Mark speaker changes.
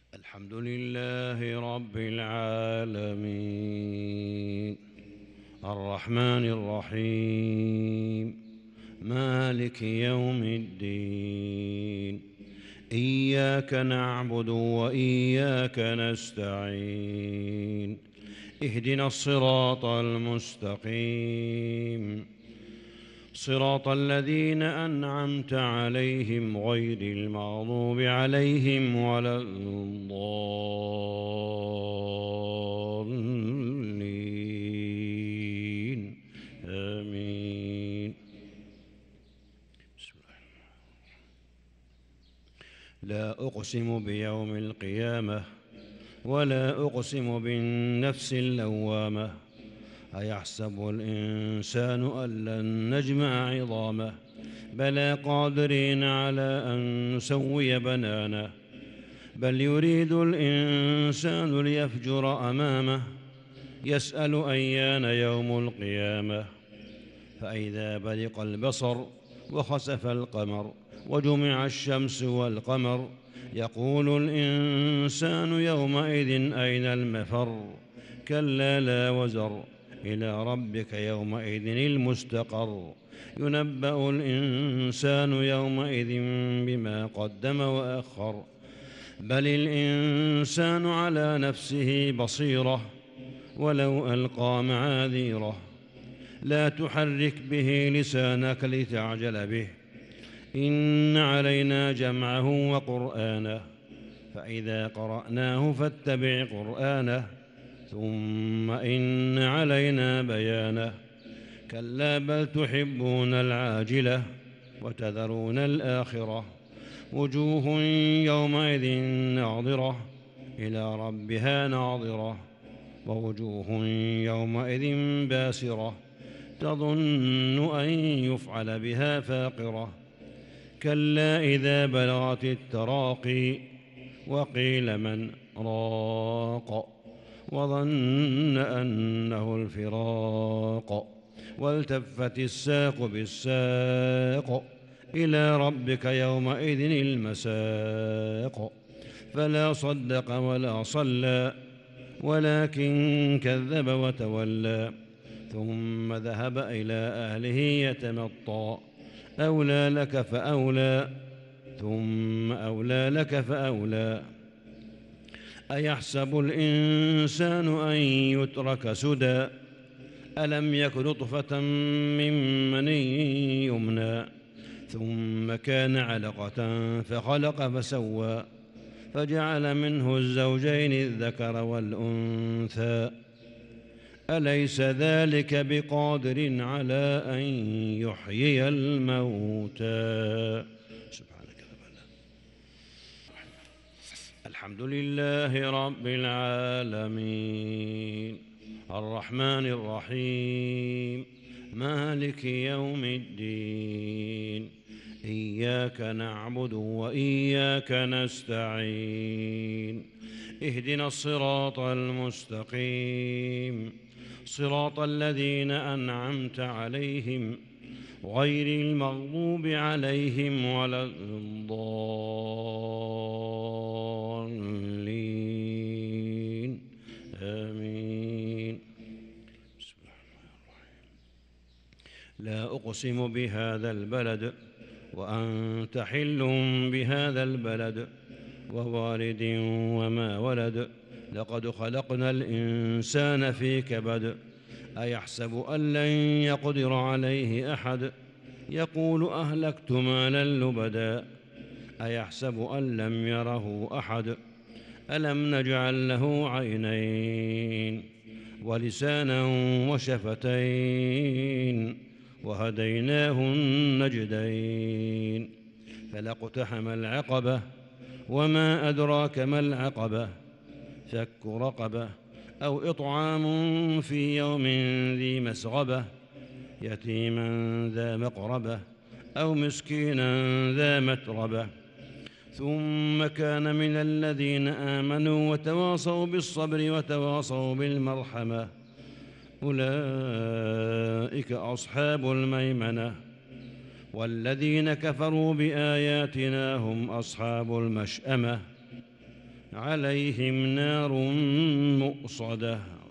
Speaker 1: الحمد لله رب العالمين الرحمن الرحيم مالك يوم الدين إياك نعبد وإياك نستعين اهدنا الصراط المستقيم صراط الذين أنعمت عليهم غير المغضوب عليهم ولا الضالين آمين. بسم الله. لا أقسم بيوم القيامة ولا أقسم بالنفس اللوامة أيحسب الإنسان أن لن نجمع عظامه بلى قادرين على أن نسوي بنانه بل يريد الإنسان ليفجر أمامه يسأل أيان يوم القيامة فإذا برق البصر وخسف القمر وجمع الشمس والقمر يقول الإنسان يومئذ أين المفر كلا لا وزر إلى ربك يومئذ المستقر ينبأ الإنسان يومئذ بما قدم وأخر بل الإنسان على نفسه بصيرة ولو ألقى معاذيره لا تحرك به لسانك لتعجل به إن علينا جمعه وقرآنه فإذا قرأناه فاتبع قرآنه ثم إن علينا بيانه كلا بل تحبون العاجلة وتذرون الآخرة وجوه يومئذ ناظرة إلى ربها ناظرة ووجوه يومئذ باسرة تظن أن يفعل بها فاقرة كلا إذا بلغت التراقي وقيل من راق وظن أنه الفراق والتفت الساق بالساق إلى ربك يومئذ المساق فلا صدق ولا صلى ولكن كذب وتولى ثم ذهب إلى أهله يتمطى أولى لك فأولى ثم أولى لك فأولى أيحسب الإنسان أن يترك سدى ألم يك نطفة من مني يمنى ثم كان علقة فخلق فسوى فجعل منه الزوجين الذكر والأنثى أليس ذلك بقادر على أن يحيي الموتى سبحانك ربنا. الحمد لله رب العالمين الرحمن الرحيم مالك يوم الدين إياك نعبد وإياك نستعين اهدنا الصراط المستقيم صراط الذين أنعمت عليهم غير المغضوب عليهم ولا الضالين آمين. بسم الله الرحمن الرحيم. لا أقسم بهذا البلد وأنت حل بهذا البلد ووالد وما ولد لقد خلقنا الإنسان في كبد أيحسب أن لن يقدر عليه أحد يقول أهلكت مالا لبدا أيحسب أن لم يره أحد ألم نجعل له عينين ولسانا وشفتين وهديناه النجدين فلاقتحم العقبة وما أدراك ما العقبة فك رقبة أو إطعام في يوم ذي مسغبة يتيما ذا مقربة أو مسكينا ذا متربة ثم كان من الذين آمنوا وتواصوا بالصبر وتواصوا بالمرحمة أولئك أصحاب الميمنة والذين كفروا بآياتنا هم أصحاب المشأمة عليهم نار مؤصدة.